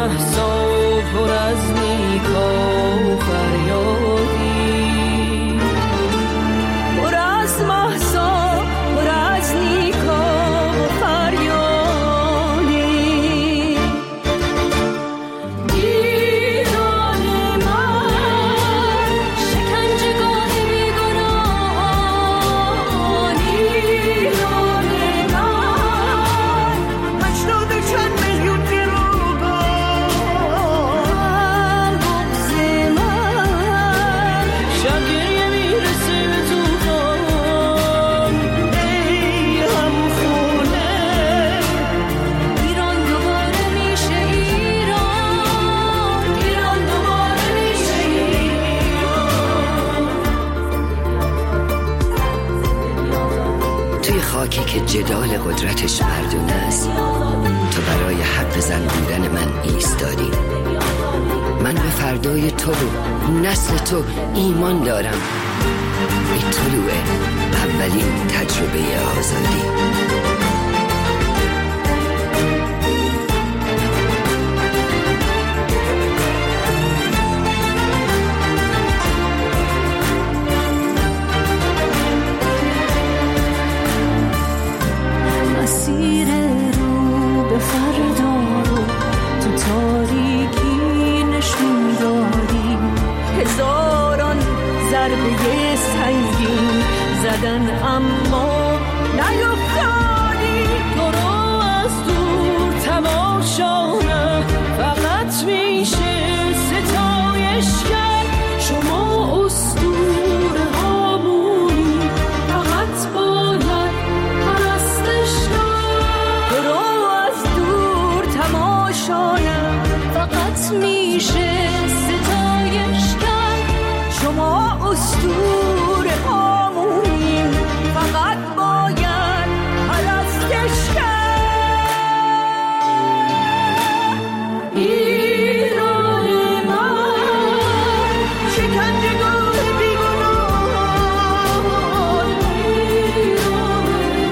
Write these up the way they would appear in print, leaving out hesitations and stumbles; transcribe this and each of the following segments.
مهسا پر از نیکا و فریادی، پر از مهسا پر از نیکا و فریادی. ایران من شکنجهگاه بیگناهان، ایران من 80 چند میلیون گروگان، بغض من شب گریه میرسه به طوفان. ای همخونه ایران دوباره میشه ایران، ایران دوباره میشه ایران. توی خاکی که جدال قدرتش مردونه است، تو برای حق زن بودن من ایستادی. من به فردای تو و نسل تو ایمان دارم. این طلوع اولین تجربه آزادی. مسیر رو به فردا رو تو تاریکی نشون دادی، هزاران ضربه سنگین زدن اما نیفتادی. تو رو از دور تماشا فقط میشه ستایش کرد، شما اسطوره هامونی فقط باید پرستش کرد. تو رو از دور تماشا فقط میشه ستایش کرد، شما اسطوره هامونی فقط باید پرستش کرد. ایران من شکنجهگاه بیگناهان، ایران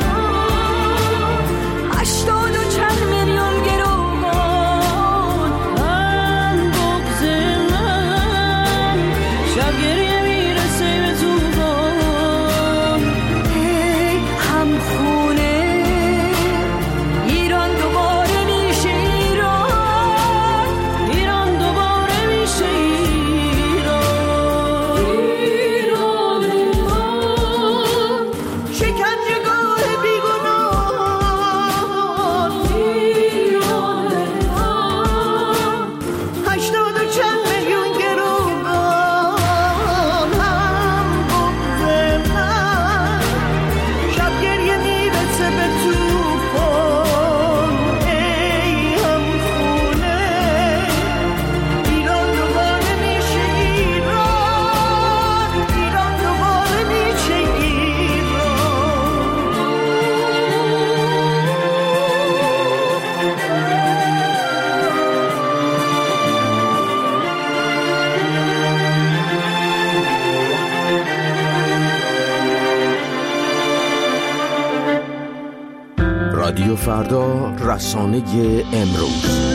من 80 و چند میلیون گروگان، من بغض من شب گریه میرسه به طوفان. ای همخونه ایران دوباره میشه ایران، ایران دوباره میشه ایران. ایران من شکنجهگاه بیگناهان، ایران من 80 و چند میلیون گروگان، هم بغض من شب گریه میرسه به طوفان. ای همخونه ایران دوباره میشه ایران، ایران دوباره میشه رادیو فردا، رسانه امروز.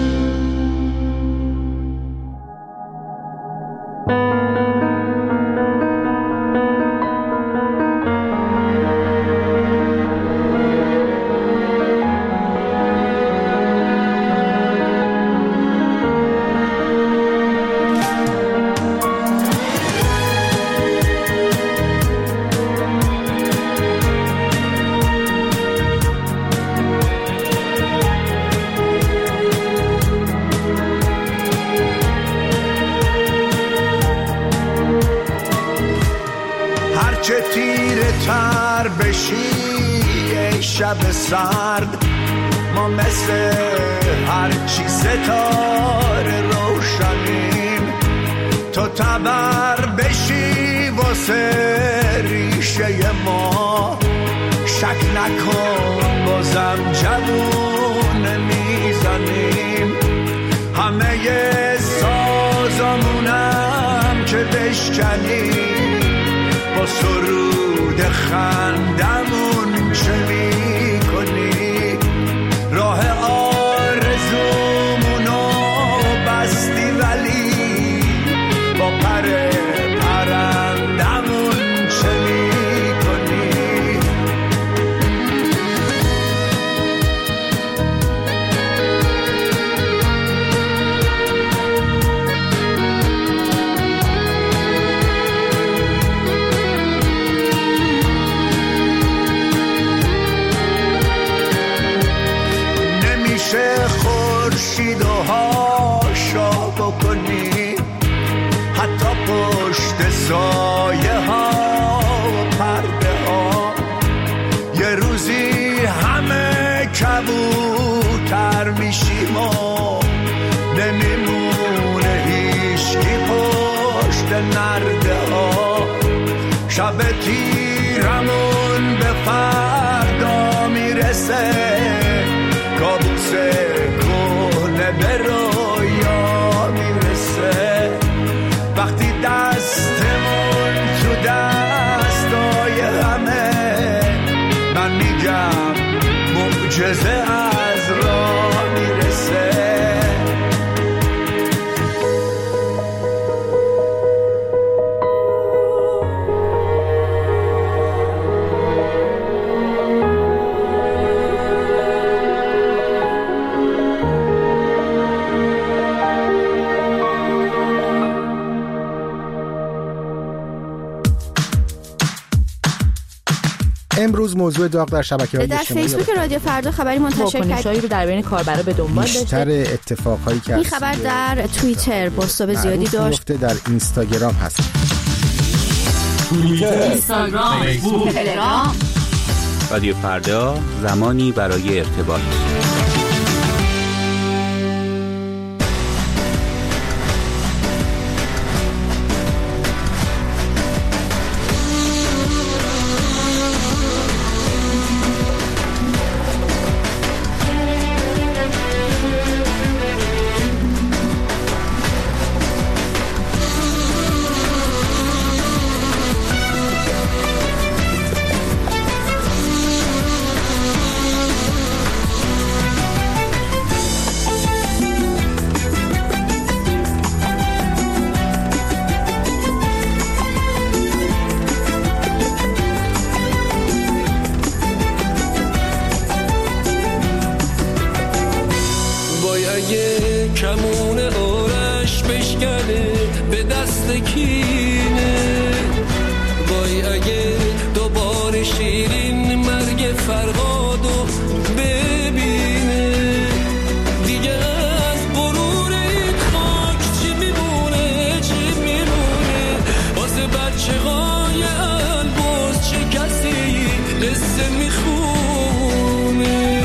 هرچه تیره تر بشی ای شب سرد، ما مثل هرچی ستاره روشنیم. تو تبر بشی واسه ریشه ما، شک نکن بازم جوون میزنیم. همه سازمونم که بشکنیم، با سرود خندمون چه میکنی؟ راه آرزومونو کبوتر میشیم و نمیمونه هیچکی پشت نرده ها. شب تیرمون به فردا میرسه، کابوس کهنه به رویا میرسه. وقتی دستمون تو دستای همه، من میگم معجزه از راه میرسه. امروز موضوع داغ در شبکه‌های در اجتماعی فیسبوک رادیو فردا خبری منتشر کرد رو در بین کاربرا به دنبال داشته. بیشتر اتفاقهایی که این خبر در توییتر بازتاب زیادی داشت، در اینستاگرام هست. اینستاگرام، فیسبوک، تلگرام. رادیو فردا، زمانی برای ارتباط. کمون آرش بشکنه به دست کینه، وای اگه دوباره شیرین مرگ فرهادو ببینه. دیگه از غرور این خاک چی میمونه، چی میمونه واسه بچه های البرز، چه کسی قصه میخونه.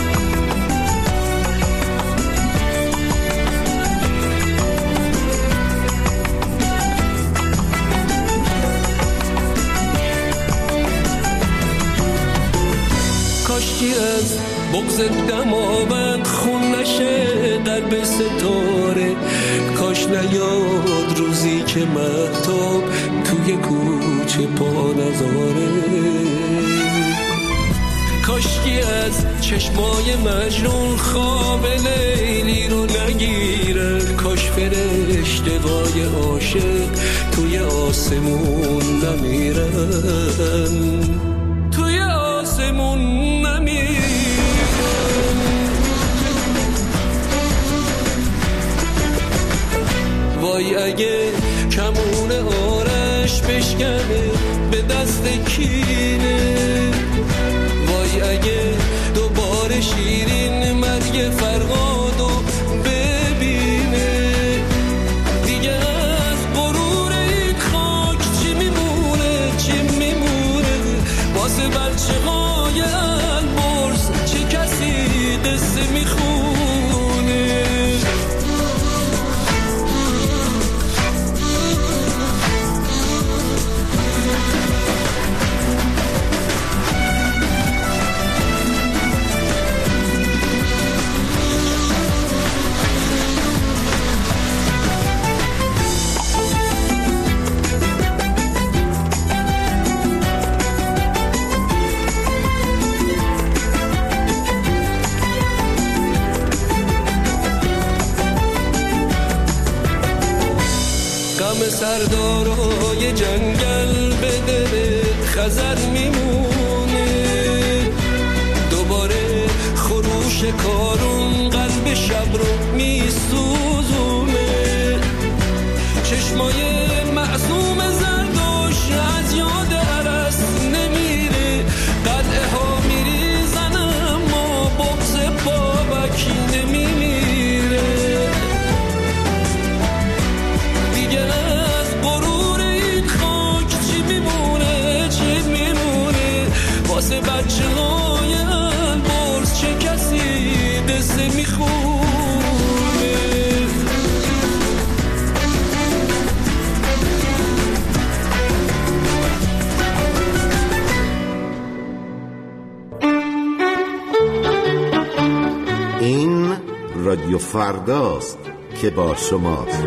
کاشکی از بغض دماوند خون نشه قلب ستاره، کاش نیاد روزی که مهتاب توی کوچه پا نذاره. کاشکی از چشمای مجنون خواب لیلی رو نگیره، کاش فرشته‌های عاشق توی آسمون نمیرن، توی آسمون نمیرن. وای اگه کمون آرش بشکنه به دست کینه، وای اگه دوباره شیرین مرگ فرهادو ببینه. دیگه از غرور این خاک چی میمونه، چی میمونه واسه بچه های البرز، چه کسی قصه میخونه. سردارای جنگل به دل خزر میمونه، دوباره خروش کارون قلب شب رو میسوزونه. چشمای معصوم زردوش از یاد عرس نمیره، قلعه ها میریزن اما بغض بابک نمیمیره. دیگه از غرور این خاک چی میمونه، چی میمونه واسه بچه های البرز، چه کسی رادیو فرداست که با شماست.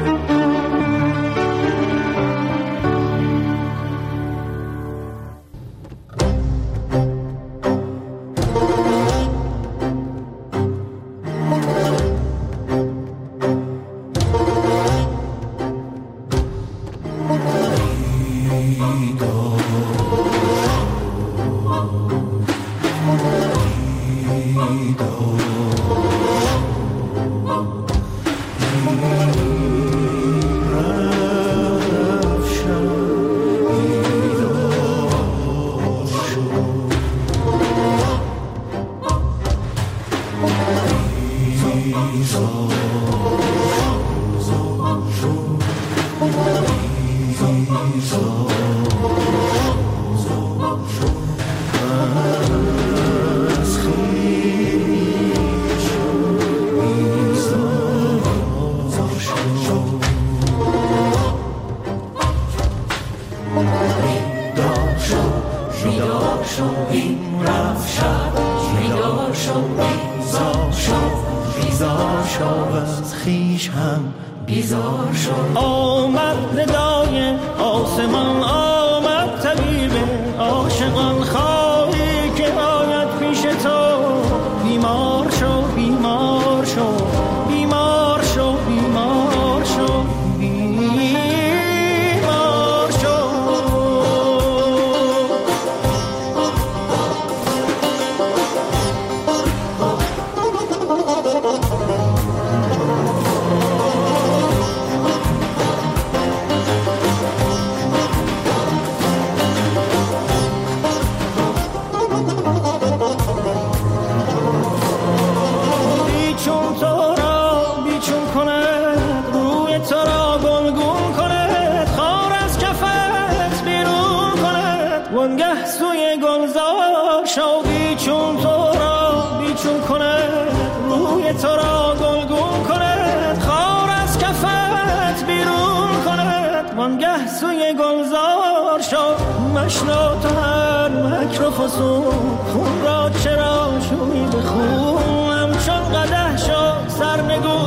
خون را چرا شوی به خونم چون قدح شد سرنگون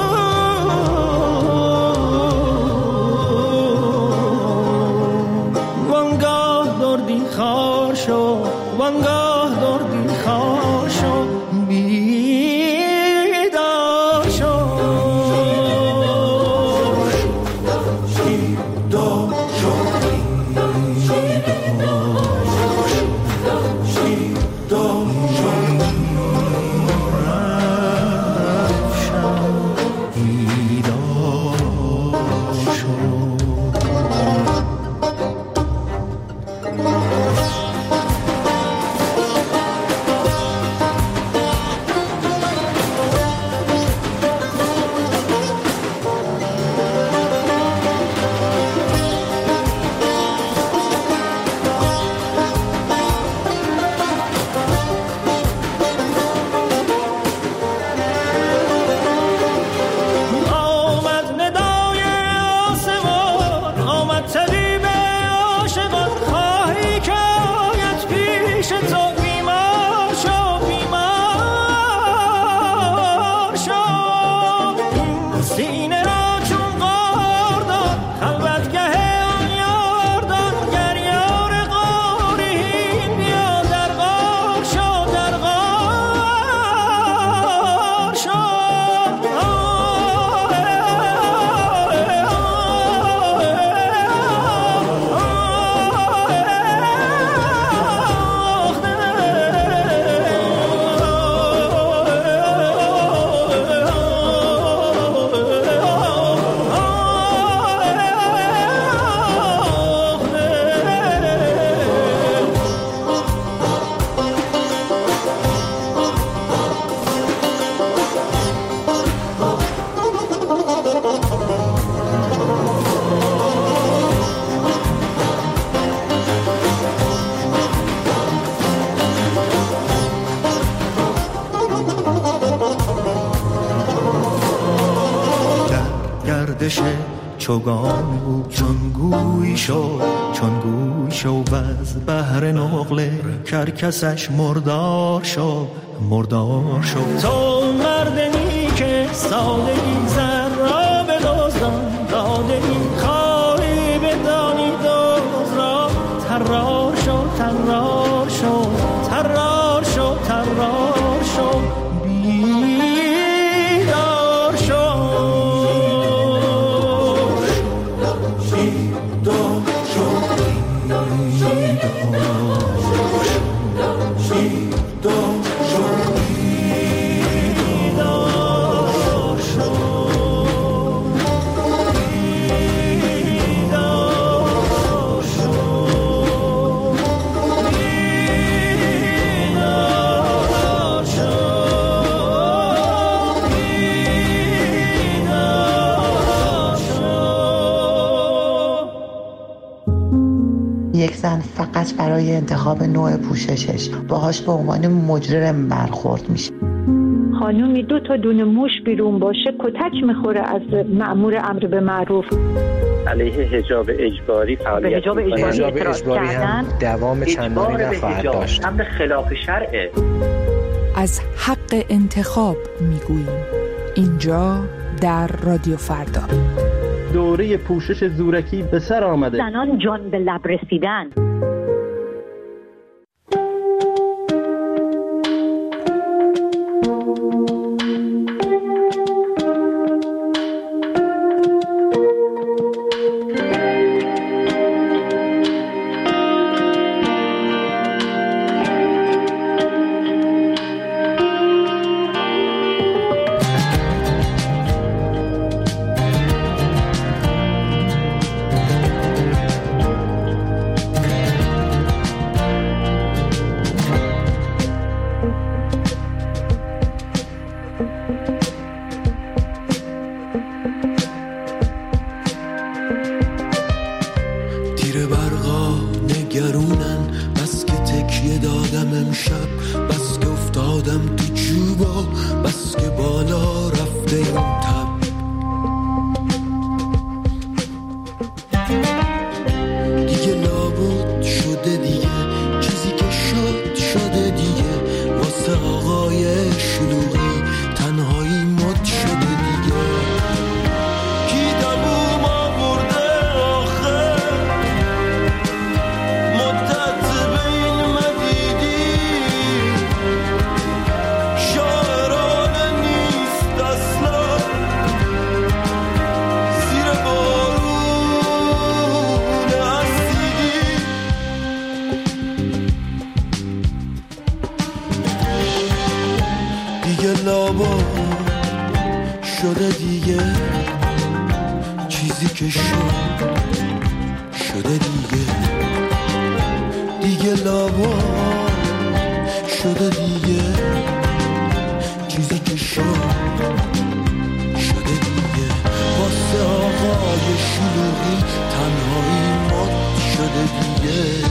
وانگاه دردی خار شد وانگاه دردی خار شد بیدار شد چوگان بود چون گوی شد و از بحر نقله کرکسش مردار شد تو مردمی که سادگی زن را به دزدان دادگی خواهی بدانی دوز را ترار شو ترار شو ترار شو ترار شو بیدار شو بیدار شو یک زن فقط برای انتخاب نوع پوششش باهاش به عنوان مجرم برخورد میشه. خانومی 2 تا دونه موش بیرون باشه کتک میخوره از مأمور امر به معروف. علیه حجاب اجباری فعالیت حجاب اجباری هم دوام چندانی نخواهد داشت. امر خلاف شرعه. از حق انتخاب میگوییم اینجا در رادیو فردا. دوره پوشش زورکی به سر آمده. زنان جان به لب رسیدن. شده دیگه چیزی که شده دیگه لابا شده دیگه چیزی که شده دیگه واسه آقای شلوغی تنهایی مد شده دیگه.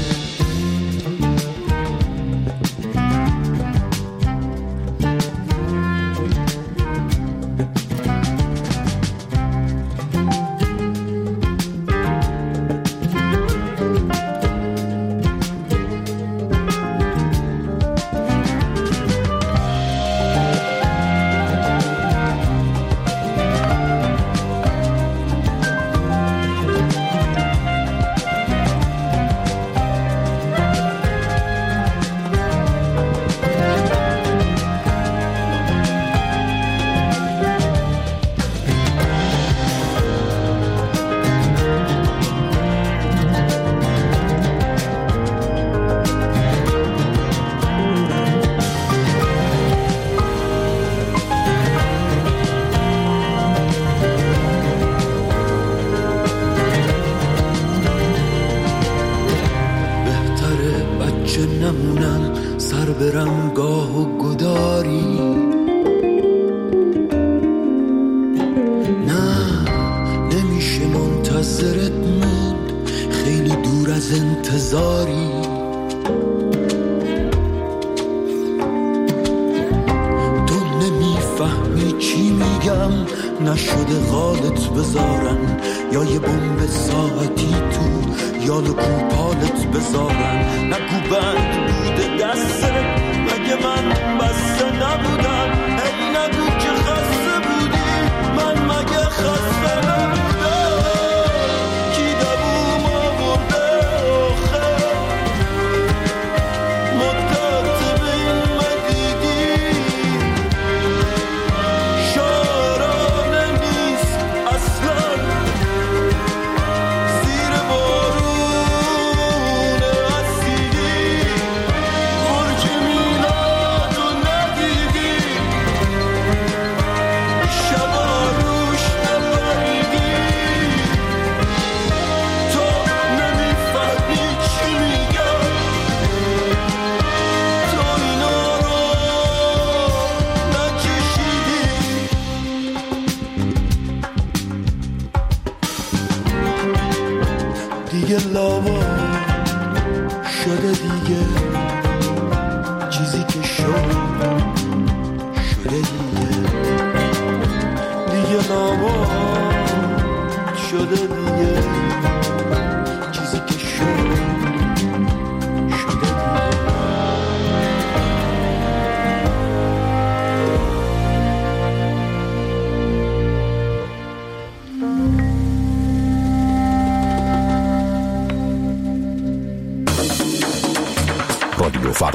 نشده غالت بذارن یا یه بمب ساعتی تو یال کوپالت بذارن نگو بند بوده دسته مگه من بسته نبودم ای نگو که خسته بودی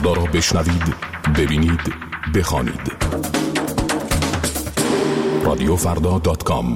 فردا را بشنوید، ببینید، بخوانید. رادیوفردا.com.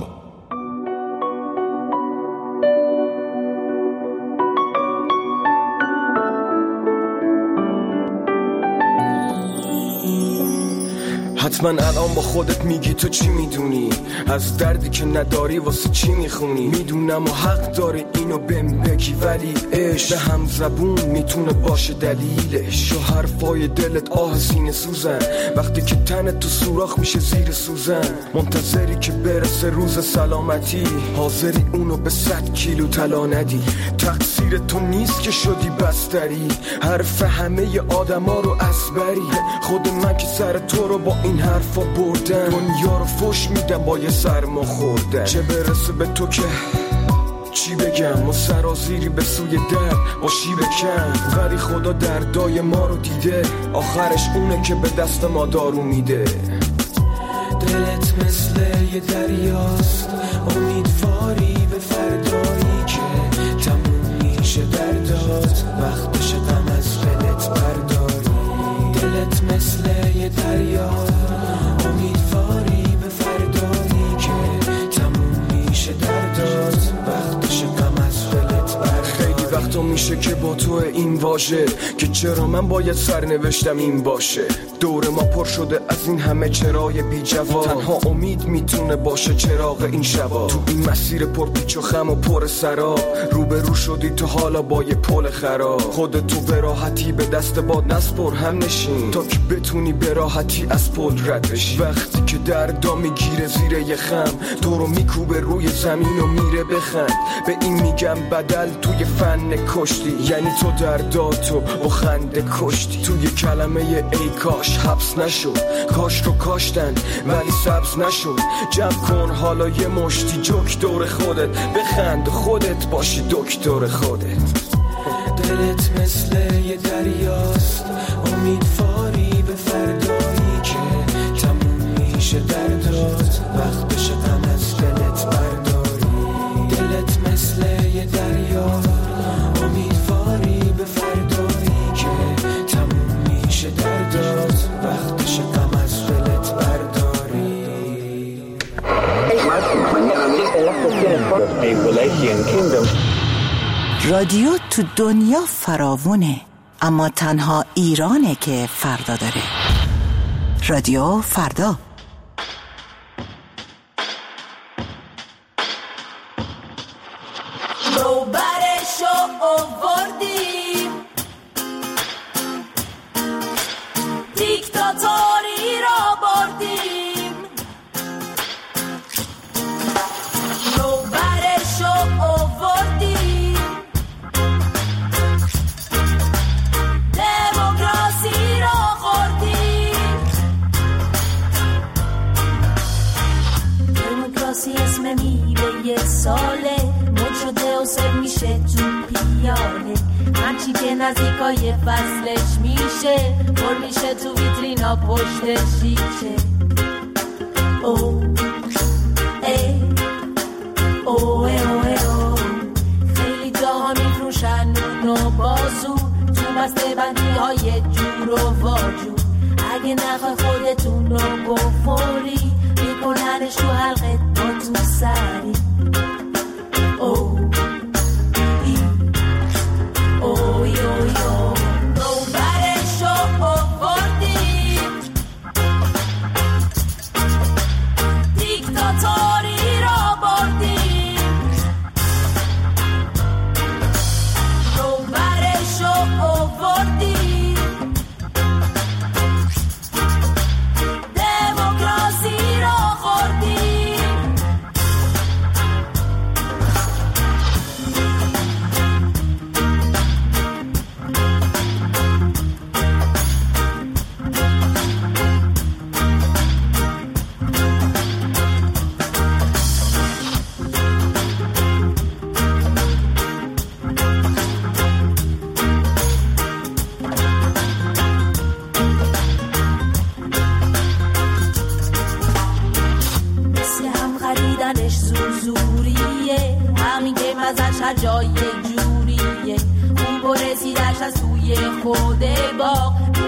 حتما الان با خودت میگی تو چی میدونی از دردی که نداری واسه چی میخونی. میدونم و حق داری اینو بهم بگی، ولی عشق به هم زبون میتونه باشه دلیلش. و حرفای دلت آه سینه سوزن وقتی که تنت تو سوراخ میشه زیر سوزن. منتظری که برسه روز سلامتی، حاضری اونو به 100 کیلو طلا ندی. تقصیر تو نیست که شدی بستری، حرف همه آدما رو اسبری. خود من که سر تو رو با این حرفا بردم، دنیا رو فش میدم با یه سرما خوردن. چه برسه به تو که چی بگم، و سرازیری به سوی درد باشی بکن. ولی خدا دردای ما رو دیده، آخرش اونه که به دست ما دارو میده. دلت مثل یه دریاست، امیدواری به فردایی که تموم میشه دردات. وقتش غم از دلت برداری. دلت مثل یه دریاست، امیدواری به فردایی که تموم میشه دردات. وقتش غم از دلت برداری. خیلی وقتا میشه که با تو این واژه که چرا من باید سرنوشتم این باشه. دور ما پر شده از این همه چرای بی جواب، تنها امید میتونه باشه چراغ این شبا. تو این مسیر پر پیچ و خم و پر سراب، روبرو شدی تو حالا با یه پل خراب. خودتو به راحتی به دست باد نسپر، هم نشین تا که بتونی به راحتی از پل رد بشی. وقتی که دردا میگیره زیر یه خم، تو رو میکوبه روی زمین و میره بخند. به این میگم بدل توی فن کشتی، یعنی تو درداتو با خنده کشتی. توی کلمه ای کاش حبس نشد، کاش رو کاشتن ولی سبز نشد. جمع کن حالا یه مشتی جوک دور خودت، بخند خودت باشی دکتر خودت. دلت مثل یه دریاست، امیدواری به فردایی که تموم میشه دردات. وقتش غم از دلت برداری. دلت مثل یه دریاست، امیدواری به فردایی که تموم میشه دردات. وقتش غم از دلت برداری. رادیو تو دنیا فراوونه، اما تنها ایرانه که فردا داره. رادیو فردا. ساله مد شده و سر میشه تو پیاله. هرچی که نزدیکای فصلش میشه پر میشه تو ویترینا پشت شیشه. او ای او ای او ای او خیلی جاها میفروشن نون و بازو تو بسته بندی های جور و واجور. اگه نخوای خودتون رو بخوری میکننش تو حلقه با تو سری. او ای اوی اوی او نوبرشو آوردیم، دیکتاتوری را بردیم. نوبرشو آوردیم، دموکراسی را خوردیم. جای جوریه اون برسیدش از توی خود باغ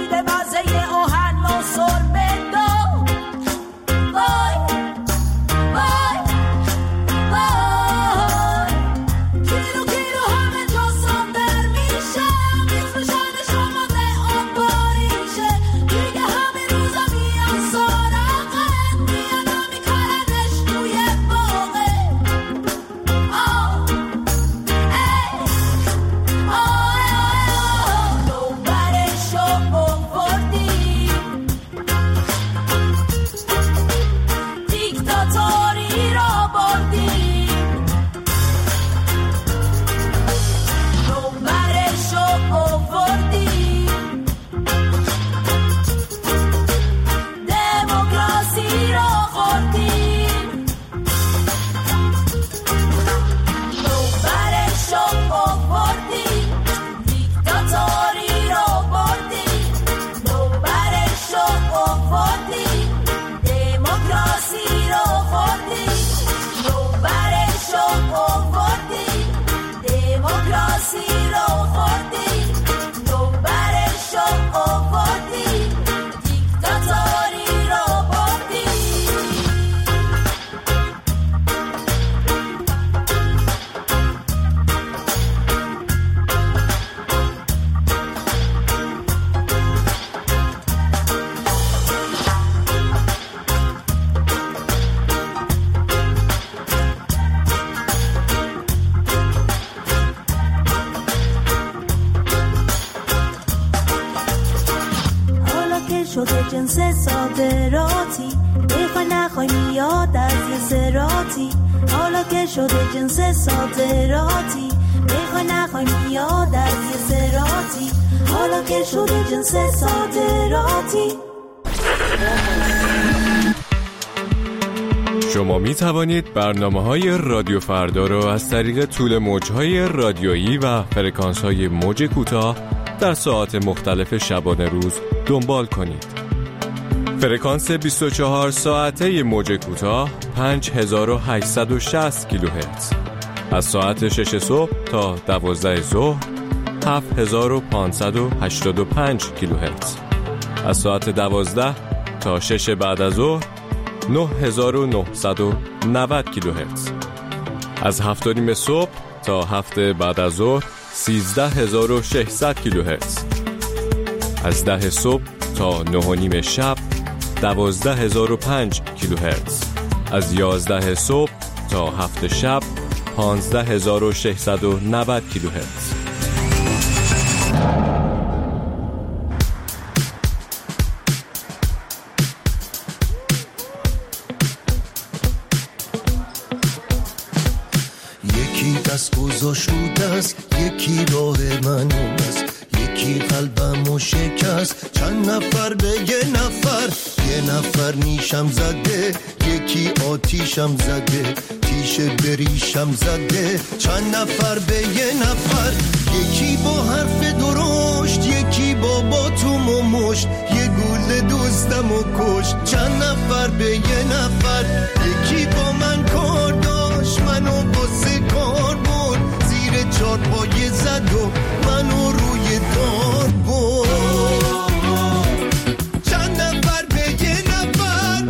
شده جنس صادراتی بخوای نخوای میاد از یه سراتی حالا که شده جنس صادراتی بخوای نخوای میاد از یه سراتی حالا که شده جنس صادراتی. شما می توانید برنامه‌های رادیو فردا را از طریق طول موج‌های رادیویی و فرکانس‌های موج کوتاه در ساعات مختلف شبانه روز دنبال کنید. فرکانس 24 ساعته موج کوتاه 5860 کیلوهرتز. از ساعت 6 صبح تا 12 ظهر 7585 کیلوهرتز. از ساعت 12 تا 6 بعد از ظهر 9990 کیلوهرتز. از 7:30 صبح تا 7 بعد از ظهر 13600 کیلوهرتز. از 10 صبح تا 9:30 شب 12005 کیلوهرتز. از 11 صبح تا 7 شب 15690 کیلوهرتز. یکی دست گذاشت رو دست، یکی راه من است، یکی قلبمو شکست. چند نفر به یه نفر نیشم زده، یکی آتیشم زده، تیشه بریشم زده. چند نفر به یه نفر، یکی با حرف درشت، یکی با باتوم و مشت، یه گل دوستم و کشت. چند نفر به یه نفر، یکی با من کار داشت، منو باسه کار بود، زیر چارپایه زد و منو روی دار بود. چند نفر به یه نفر،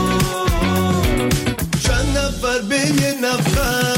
چند نفر به یه نفر.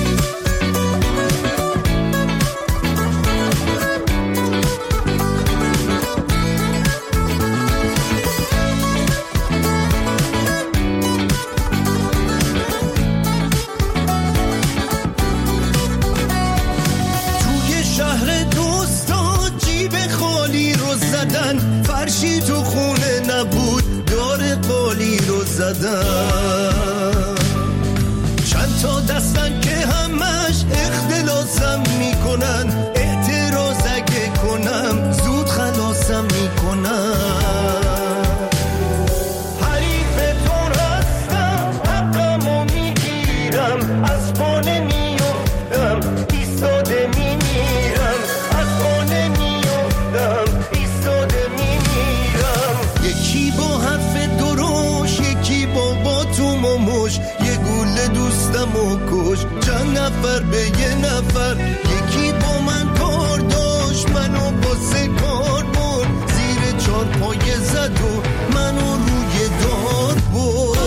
فرشی تو خونه نبود، دار قالی رو زدن. چند تا دستن که همش اختلاسم میکنن، اعتراض اگه کنم زود خلاصم میکنن. حریفتون هستم، حقمو میگیرم، از پانه میفتم، ایستاده میمیرم، از پانه میفتم، ایستاده میمیرم. یکی با حرف درشت، یکی با باتوم و مش، یه گوله دوستم و کش. چند نفر به یه نفر، یکی با من کار داشت، منو باسه کار بود، زیر چارپایه زد و منو روی دار بود.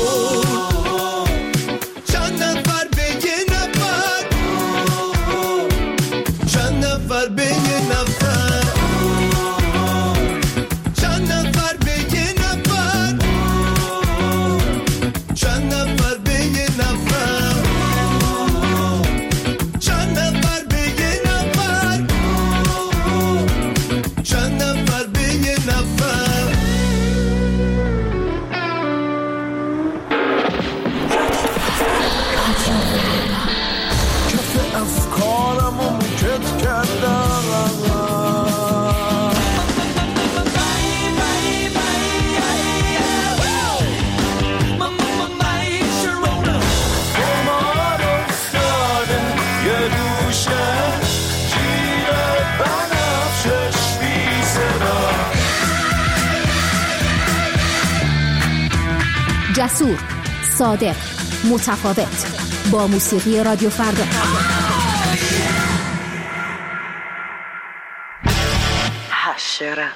چند نفر به یه نفر، چند نفر به یه نفر. چند نفر به یه نفر، چند نفر به یه نفر. چند نفر به یه نفر، چند نفر به یه نفر. کف افکارمو کت کردم، جسور، صادق، متفاوت، با موسیقی رادیو فردا. حشرت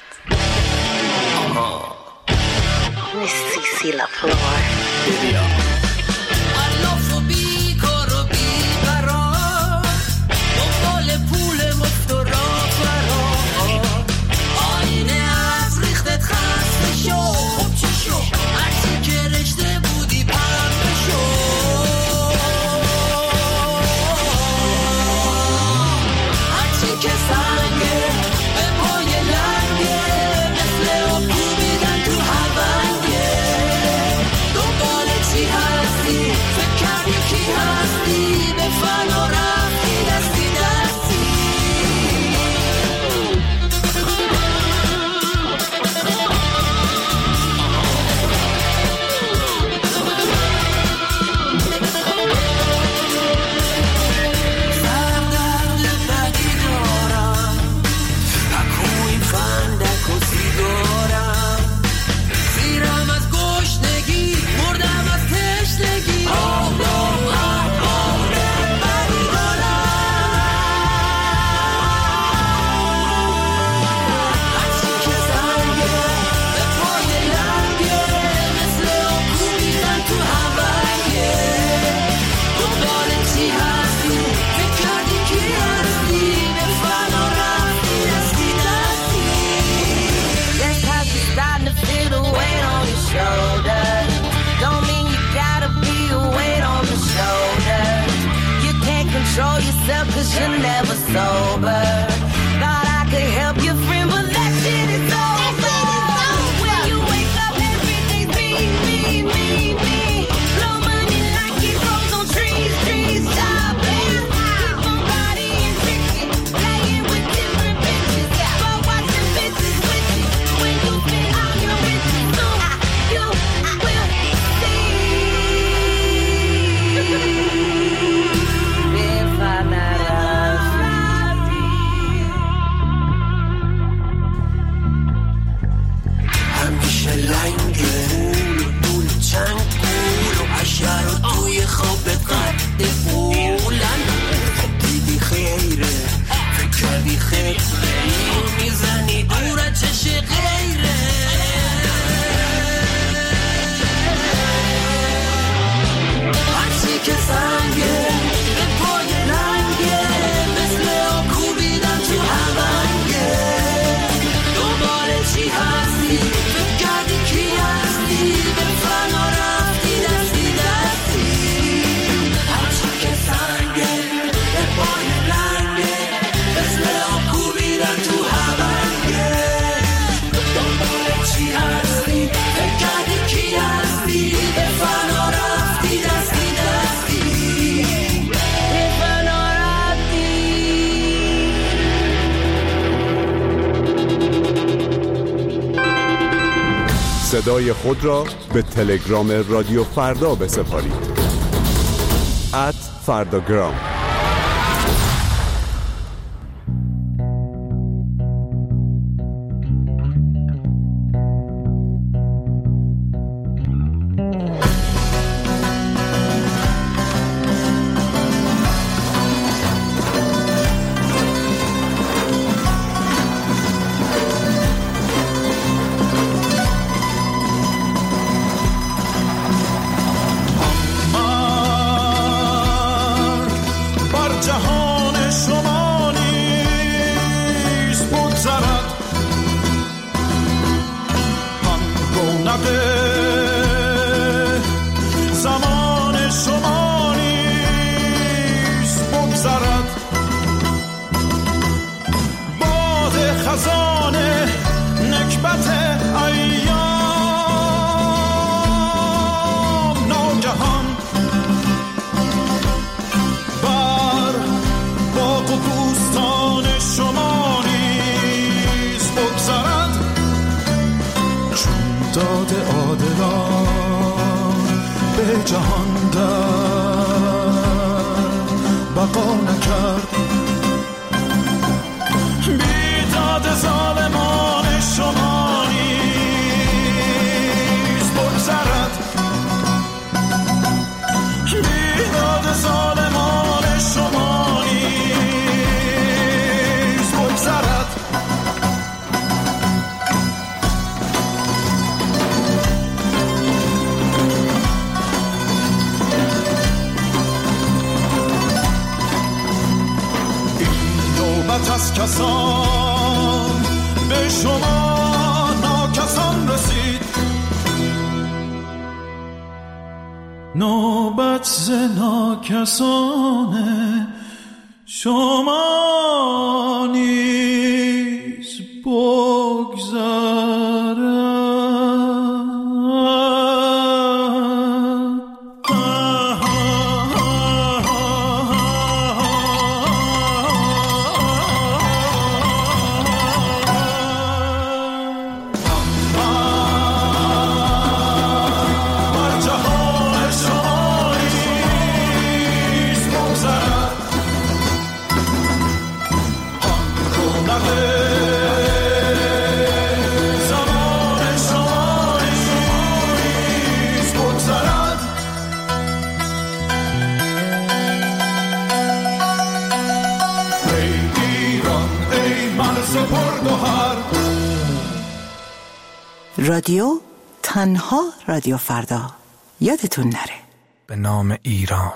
نیستی لا فلور. که سنگه به پای لنگه، مثل آبو بیدن تو yourself 'cause you're never sober. Thought I could help your friend, but that shit is over. When you wake up, everything's me. Blow money like it grows on trees. Shopping, keep on bodying tricky, playing with different bitches, but watching bitches with you. When you spend all your riches, soon you will see. If I not همیشه لنگه دول چند گول و عشر و توی خوابت قد بولن دیدی خیره فکر کردی خیره میزنی دور چش غیره هرچی که سنگه به پای لنگه مثل آکوبیدن تو همنگه دوباره چی هستی فکر کردی کی هستی به فنا رفتی دستی هرچی که سنگه به پای لنگه مثل آکوبیدن تو همنگه دوباره چی هستی فکر کردی کی هستی به فنا رفتی دستی صدای خود را به تلگرام رادیو فردا بسپارید. @فرداگرام. جهان در بقا نکرد بیداد ظالمان شما نیز بگذرد بیداد ظالمان شما نیز بگذرد از کسان به شما ناکسان رسید نوبت ز ناکسان شما نیز بگذرد رادیو تنها رادیو فردا یادتون نره به نام ایران.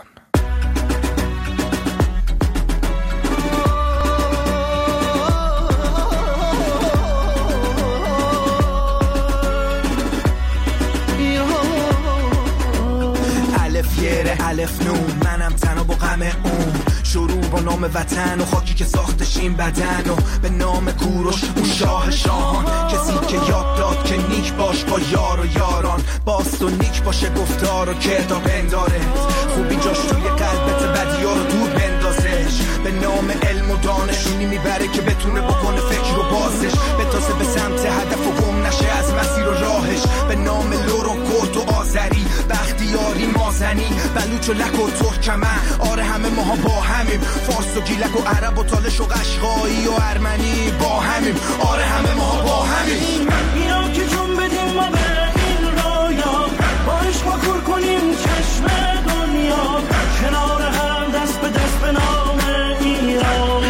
الف یره الف نون منم تنها با غم اون شروع با نام وطن و خاکی که ساختش این بدن و به نام کوروش اون شاه شاهان، کسی که یاد داد که نیک باش با یار و یاران، باست و نیک باشه گفتار و کردار بنداره، خوبی جاش توی قلبت بدیا رو دور بندازش، به نام علم و دانشونی میبره که بتونه بکنه فکر رو بازش، بتازه به سمت هدف و گم نشه از مسیر و راهش، به نام لور و کرد و آذری، بختیاری مازنی، بلوچ و لک و ترکمن، آره همه ماها با همیم، فارس و گیلک و عرب و تالش و قشقایی و ارمنی با همیم، آره همه ماها با همیم. بیا که جون بدیم ما به این رویا، باش ما کور کنیم چشم دنیا، کنار هم دست به دست به نام ایران.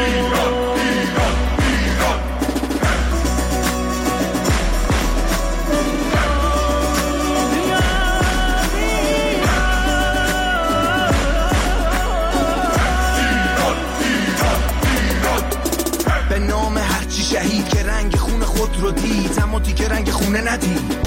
به نام هرچی شهید که رنگ خون خود رو دید اما دیگه رنگ خونه ندید،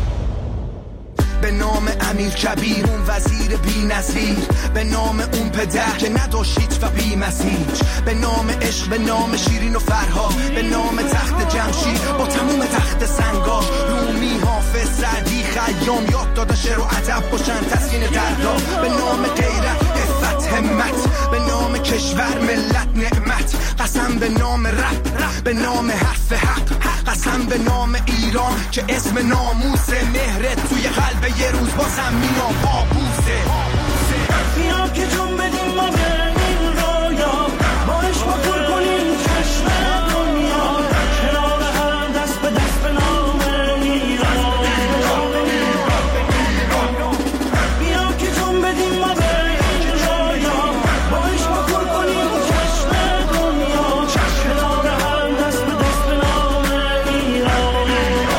به نام امیر کبیر اون وزیر بی نظیر، به نام اون پدر که نداشت و بی مسیج، به نام عشق، به نام شیرین و فرها، به نام تخت جمشید با تموم تخت سنگاش، رومی، حافظ، سعدی، خیام یاد دادن شعر و ادب باشن تسکین دردا، به نام غیرت، عفت، همت، به نام کشور، ملت، نعمت، قسم به نام رب، به نام حرف حق، قسم به نام ایران که اسم ناموس، مهرت توی قلب یه روز بازم مینا بابوسه. بیا که جون بدیم ما به این رویا، باش ما کور کنیم چشم دنیا، کنار هم دست به دست به نام ایران. بیا که جون بدیم ما به این رویا، باش ما کور کنیم چشم دنیا، کنار هم دست به دست به نام ایران.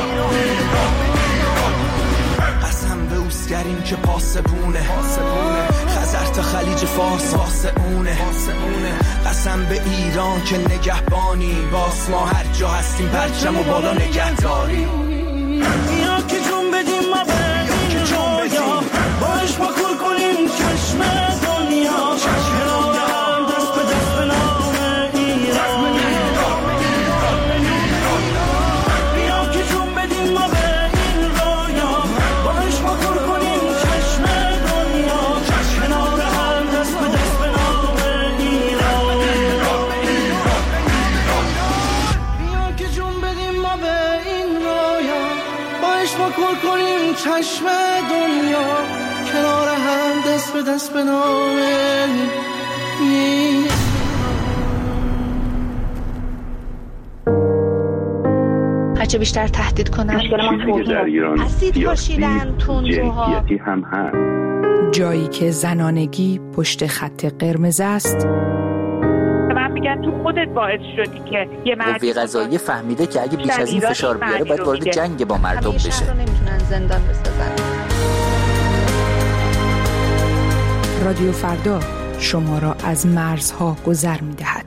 قسم به اوسگریم که پاسبونه، خزر تا خلیج فارس آسمونه، قسم به ایران که نگهبانی، باس ما هر جا هستیم پرچم و بالا نگهداری. بیا که جون بدیم ما به این رویا، باش ما کور کنیم چشم دنیا، کنار هم دست به دست به نام ایران. بیا که جون بدیم ما به این رویا، باش ما کور کنیم چشم دنیا، کنار هم دست به دست به نام ایران. بیا که جون بدیم ما به این رویا، باش ما کور کنیم چشم دنیا، کنار هم دست به دست به نام ایران. هرچه بیشتر تهدید کنن چیزی که در ایران اسید پاشیدن تندروها، جنسیتی هم هست. جایی که زنانگی پشت خط قرمز است، من میگن تو خودت باعث شدی که یه مرد قوه قضاییه فهمیده که اگه بیش از این فشار بیاره باید وارد جنگ با مردم بشه. شهر رو نمیتونن زندان بسازن. رادیو فردا شما را از مرزها گذر می‌دهد.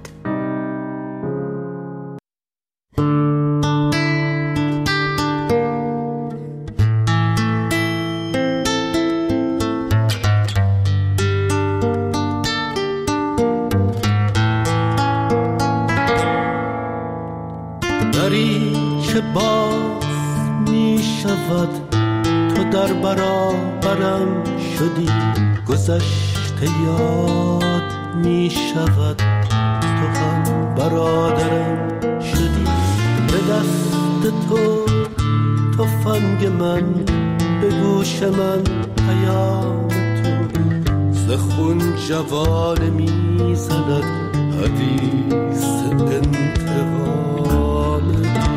دری که باز می شود، تو در برابرم شدی، گذشته یاد می شود، تو هم برادرم شدی، به دست تو تفنگ من، به گوش من پیام تو، ز خون جوانه می زند حدیث انتقام تو.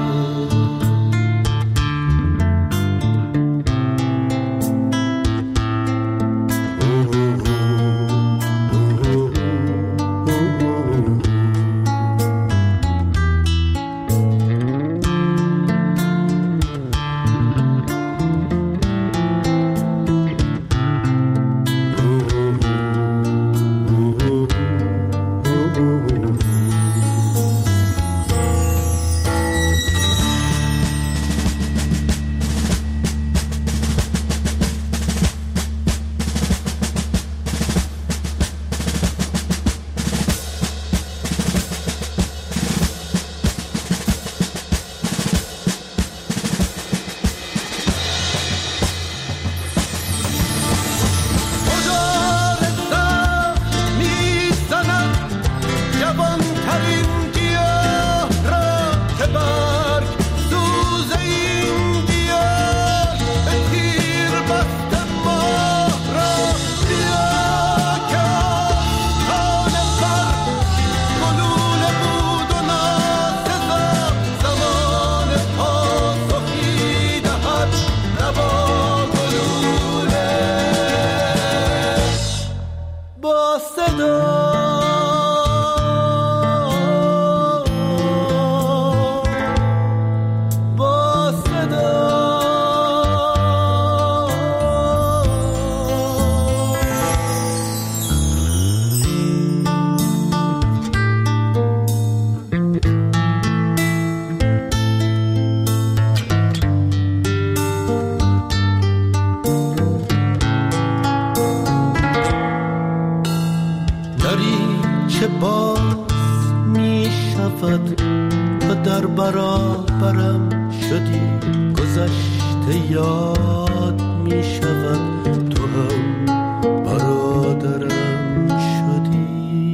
برابرم شدی، گذشته یاد می شود، تو هم برادرم شدی.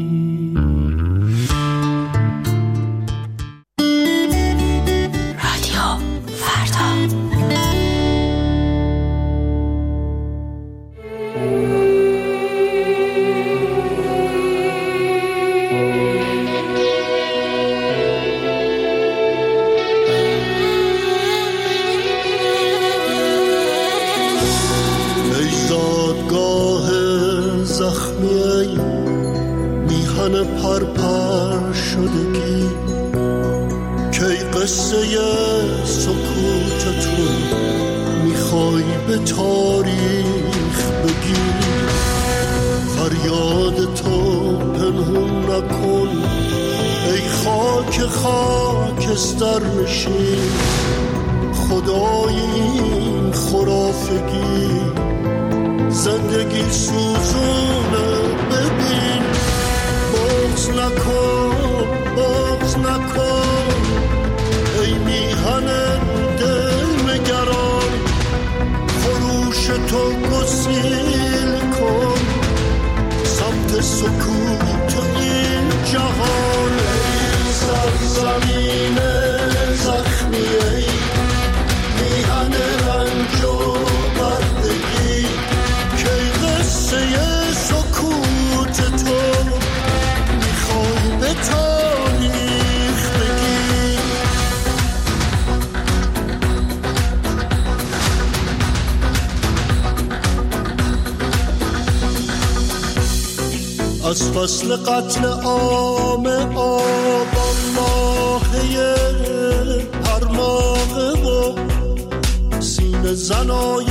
رادیو فردا. پرپر شدگی کی قصه سکوتتون میخوای به تاریخ بگی، فریاد تو پنهون نکن ای خاک خاکستر نشین، خدای این خرافگی زندگی سوزونه ببین، بغض نکن بغض نکن ای میهن دل نگران، خروش تو گسیل کن سمت سکوت این جهان. ای سرزمین زخمی، ای میهن رنج و بردگی، که قصه سکوت تو میخوای به تاریخ بگی. از فصل قتل عام آبان ماهی پرماغه و سینه زنای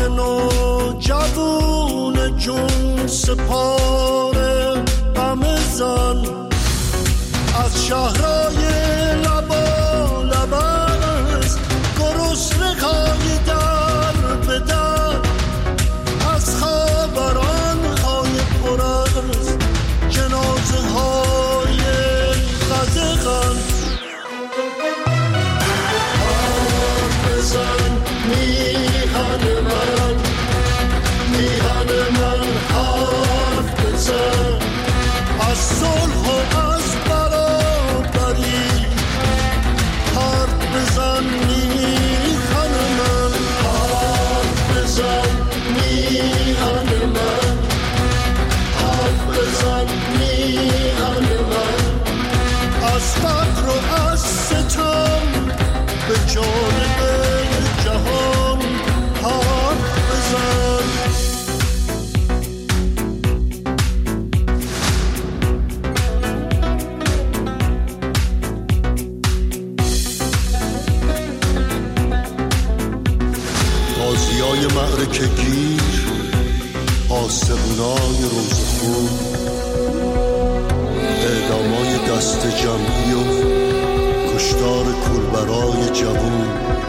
نوجوان جون سپاره غم زن، از شهرهای لبا لبست گرسنه های در به در، از خبرانهای پر از جنازه های قدغن. حرف بزن میهن من، میهن من حرف بزن از صلح و از برابری، حرف بزن میهن من، حرف بزن میهن من، حرف بزن میهن من، از فقر و از ستم به جانب جهان حرف بزن. غازیای معرکه گیر، آسمونای روزخون، اعدامای دست جمعی و کشتار کولبرای جوون،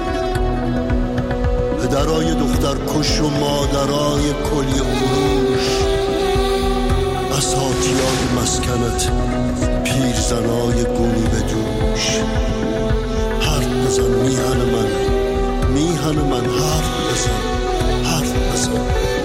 پدرای دختر کش و مادرای کلی فروش، بساطیای مسکنت پیرزنای گونی به دوش. حرف بزن میهن من، میهن من حرف بزن، حرف بزن.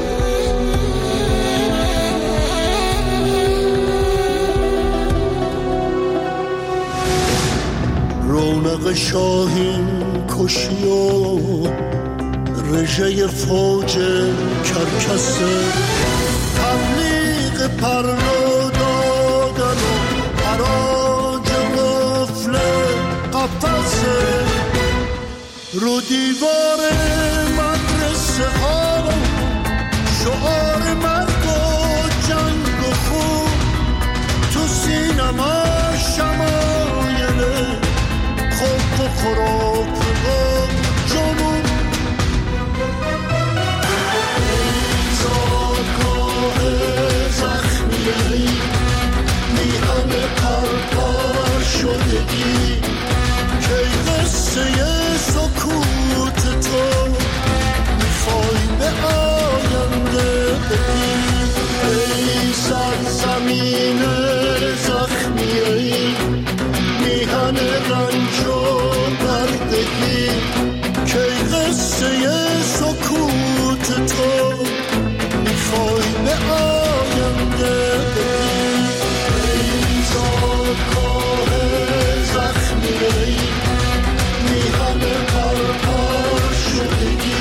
رونق شاهین کشی و رژه فوج کرکسه، تبلیغ پرنو دادن و حراج قفل قفصه، رو دیوار مدرسه ها شعار مرگ و جنگ و خون، تو سینما شمایل خوب و خراب و جنون. زادگاه زخمی میهن پرپر شدگی، که قصه سکوت تو میخوای به آینده بگی. ای سرزمین زخمی، ای میهن رنج و درد قصه سکوت تو میخوای به آینده بدی ای زادگاه زخمی ای میهن پرپر شدگی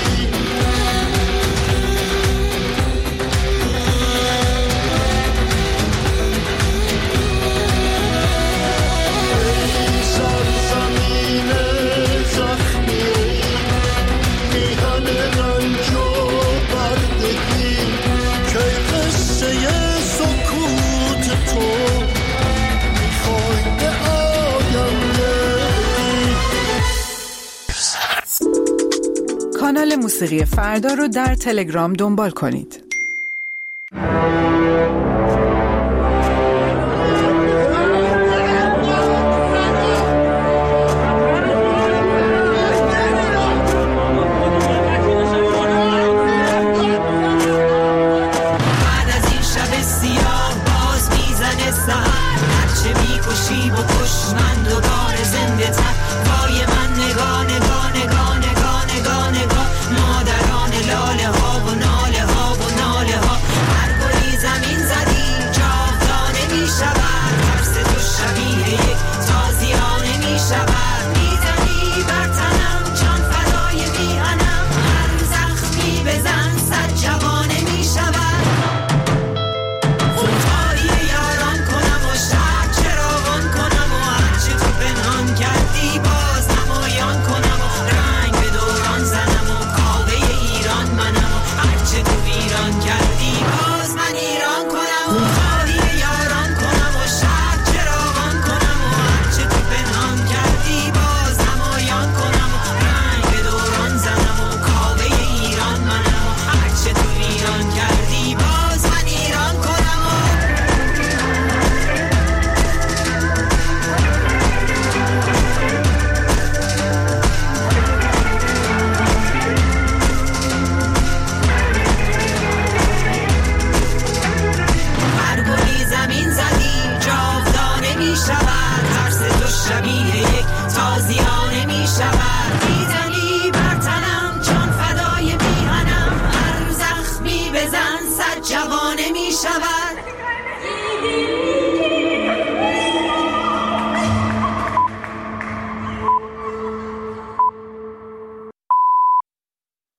کانال موسیقی فردا رو در تلگرام دنبال کنید.